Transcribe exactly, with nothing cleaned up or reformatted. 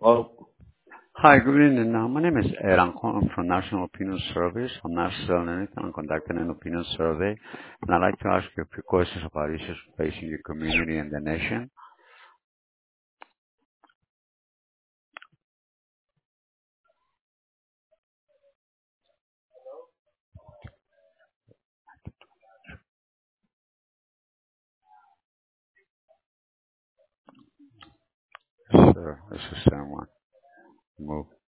Well, hi, good evening. Uh, my name is Ed. I'm calling from National Opinion Service. I'm not selling anything. I'm conducting an opinion survey, and I'd like to ask you a few questions about issues facing your community and the nation. Sure, this is the same one. Move.